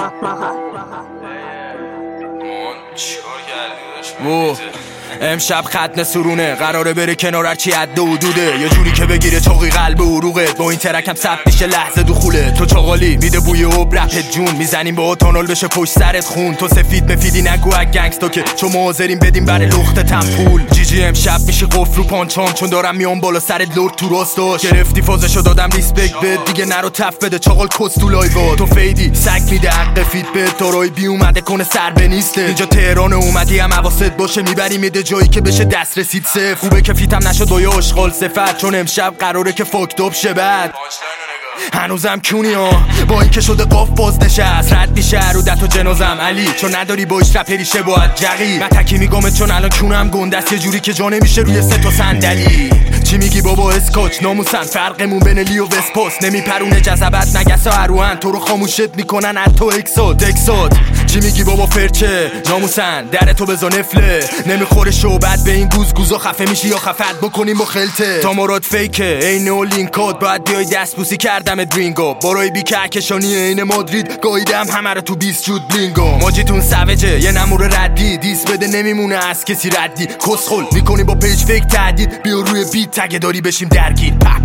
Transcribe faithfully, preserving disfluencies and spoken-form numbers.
امشب ختنه سرونه قراره بره کنار هرچی عده و دوده یه جوری که بگیره چاقی قلب و عروقت با این ترکم ثبت میشه لحظه دخوله تو چاقالی میده بوی اوب رپت جون میزنیم با تانال بشه پشت سرت خون تو سفید مفیدی نگو اگ گنگستا که چون ما حاضریم بدیم برای لخت تنفول جی جی امشب میشه قفل رو پانچام چون دارم میام بالا سرت لرد تو راستاش گرفتی فازشو دادم ریسپکت بد دیگه نرو تف بده چاقال کس تو لایوا تو فیدی سگ میده حق فیت بد تارای بی اومده کنه سر به نیسته اینجا تهران اومدی هم حواست باشه میبری میده جایی که بشه دست رسید صفر خوبه که فیتم نشد با یه اشغال صفت چون امشب قراره که فاکتاب شه بعد هنوزم کونی ها با این که شده قاف باز نشست رد میشه رو دت و جنازم علی چون نداری باش رپری شه باید جقی من تکی میگمت چون الان کونم گندست یه جوری که جا نمیشه روی سه تا صندلی چی میگی بابا اسکاچ ناموسن فرقمون بین لی و وسپاس نمیپرونه جذبت نگسا هروان تو رو خاموشت میکنن حتی اکسات اکسات چی میگی بابا فرچه ناموسن در تو بزا نفله نمیخوره شوبت به این گوز گوزا خفه میشی یا خفت بکنیم با خلته تامارات فیکه این و لینکات باید بیای دست بوسی کردم درینگو برای بی کهکشانی این مادرید گاییدم همه رو تو بیست جود بلینگو ماجیتون سوجه یه نمور ردی دیس بده نمیمونه از کسی ردی کسخل میکنی با پیج فیک تهدید بیا روی بیت تگه داری بشیم درگیر